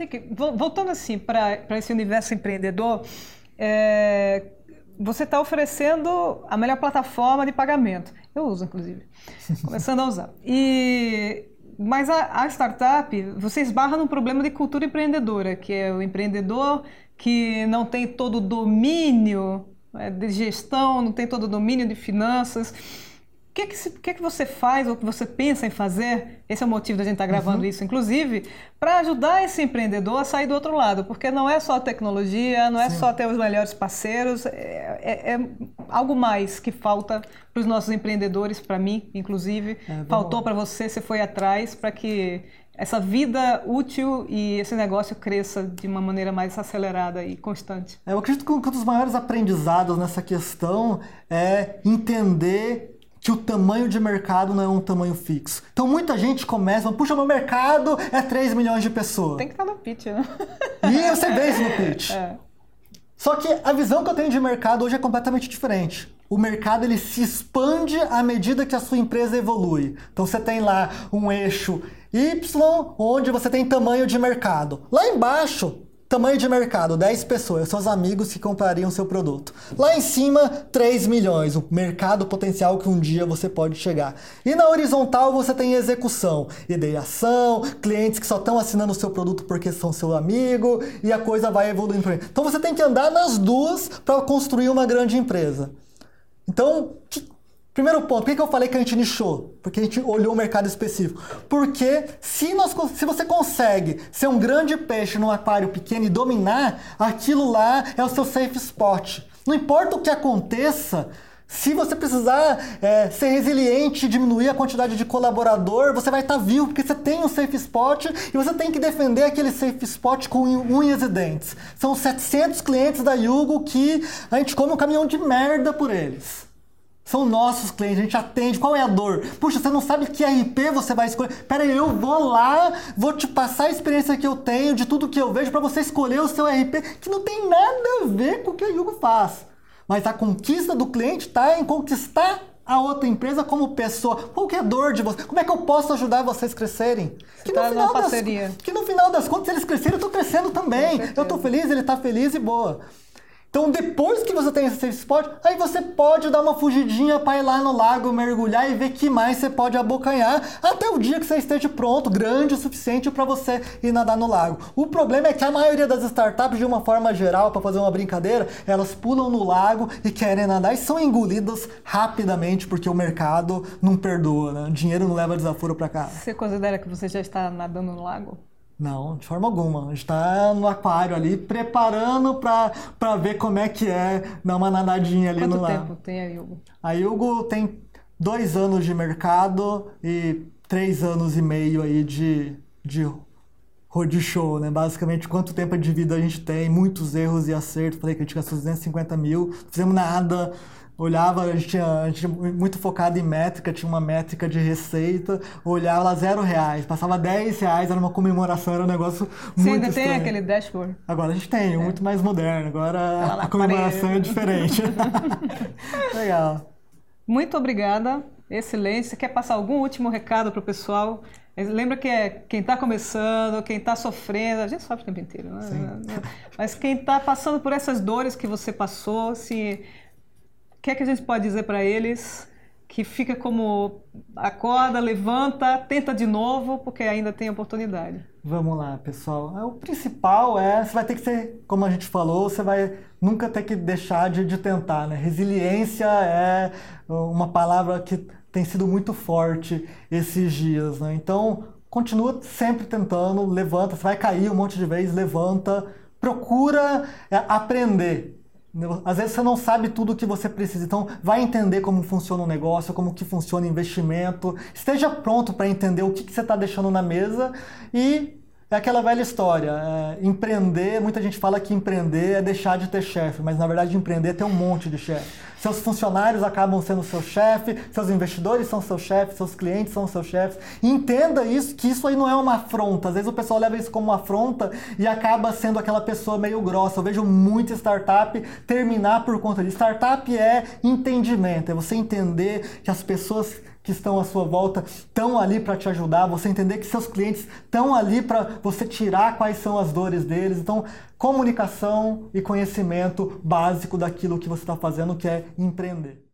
Voltando assim para esse universo empreendedor, você está oferecendo a melhor plataforma de pagamento. Eu uso, inclusive, começando a usar. Mas a startup, você esbarra num problema de cultura empreendedora, que é o empreendedor que não tem todo o domínio de gestão, não tem todo o domínio de finanças. O que você faz ou o que você pensa em fazer? Esse é o motivo da gente estar gravando isso, inclusive, para ajudar esse empreendedor a sair do outro lado, porque não é só a tecnologia, não é só ter os melhores parceiros, é algo mais que falta para os nossos empreendedores, para mim, inclusive. Faltou para você foi atrás para que essa vida útil e esse negócio cresça de uma maneira mais acelerada e constante. Eu acredito que um dos maiores aprendizados nessa questão é entender que o tamanho de mercado não é um tamanho fixo. Então muita gente começa, puxa, meu mercado é 3 milhões de pessoas. Tem que estar no pitch, né? E você vê isso no pitch. Só que a visão que eu tenho de mercado hoje é completamente diferente. O mercado ele se expande à medida que a sua empresa evolui. Então você tem lá um eixo Y, onde você tem tamanho de mercado. Lá embaixo, tamanho de mercado, 10 pessoas, seus amigos que comprariam seu produto. Lá em cima, 3 milhões, o mercado potencial que um dia você pode chegar. E na horizontal você tem execução, ideação, clientes que só estão assinando o seu produto porque são seu amigo, e a coisa vai evoluindo. Então você tem que andar nas duas para construir uma grande empresa. Então, primeiro ponto, por que eu falei que a gente nichou? Porque a gente olhou o mercado específico. Porque se você consegue ser um grande peixe num aquário pequeno e dominar, aquilo lá é o seu safe spot. Não importa o que aconteça, se você precisar ser resiliente e diminuir a quantidade de colaborador, você vai estar vivo, porque você tem um safe spot e você tem que defender aquele safe spot com unhas e dentes. São 700 clientes da Yugo que a gente come um caminhão de merda por eles. São nossos clientes, a gente atende. Qual é a dor? Puxa, você não sabe que RP você vai escolher. Pera aí, eu vou lá, vou te passar a experiência que eu tenho, de tudo que eu vejo, para você escolher o seu RP, que não tem nada a ver com o que a Yugo faz. Mas a conquista do cliente está em conquistar a outra empresa como pessoa. Qual que é a dor de você? Como é que eu posso ajudar vocês a crescerem? Que no final das contas, se eles crescerem, eu estou crescendo também. Eu estou feliz, ele está feliz e boa. Então, depois que você tem esse safe spot, aí você pode dar uma fugidinha para ir lá no lago, mergulhar e ver que mais você pode abocanhar até o dia que você esteja pronto, grande o suficiente para você ir nadar no lago. O problema é que a maioria das startups, de uma forma geral, para fazer uma brincadeira, elas pulam no lago e querem nadar e são engolidas rapidamente porque o mercado não perdoa, né? O dinheiro não leva desaforo para casa. Você considera que você já está nadando no lago? Não, de forma alguma. A gente está no aquário ali, preparando para ver como é que é dar uma nadadinha ali no lago. Quanto tempo tem a Yugo? A Yugo tem 2 anos de mercado e 3 anos e meio aí de roadshow, né? Basicamente, quanto tempo de vida a gente tem, muitos erros e acertos. Falei que a gente gastou 250 mil, não fizemos nada. Olhava, a gente muito focado em métrica, tinha uma métrica de receita, olhava lá R$0, passava R$10, era uma comemoração, era um negócio muito estranho. Você ainda tem aquele dashboard? Agora a gente tem, muito mais moderno, agora a comemoração é diferente. Legal. Muito obrigada, excelente. Você quer passar algum último recado para o pessoal? Lembra que quem está começando, quem está sofrendo, a gente sofre o tempo inteiro, né? Sim. Mas quem está passando por essas dores que você passou, o que é que a gente pode dizer para eles que fica como acorda, levanta, tenta de novo, porque ainda tem oportunidade? Vamos lá, pessoal. O principal você vai ter que ser, como a gente falou, você vai nunca ter que deixar de tentar, né? Resiliência é uma palavra que tem sido muito forte esses dias, né? Então, continua sempre tentando, levanta, você vai cair um monte de vezes, levanta, procura aprender. Às vezes você não sabe tudo o que você precisa, então vai entender como funciona o negócio, como que funciona o investimento, esteja pronto para entender o que você está deixando na mesa e é aquela velha história, empreender, muita gente fala que empreender é deixar de ter chefe, mas na verdade empreender é ter um monte de chefe. Seus funcionários acabam sendo seu chefe, seus investidores são seu chefe, seus clientes são seus chefes. Entenda isso, que isso aí não é uma afronta. Às vezes o pessoal leva isso como uma afronta e acaba sendo aquela pessoa meio grossa. Eu vejo muita startup terminar por conta disso. Startup é entendimento, é você entender que as pessoas que estão à sua volta estão ali para te ajudar, você entender que seus clientes estão ali para você tirar quais são as dores deles. Então, comunicação e conhecimento básico daquilo que você está fazendo, que é empreender.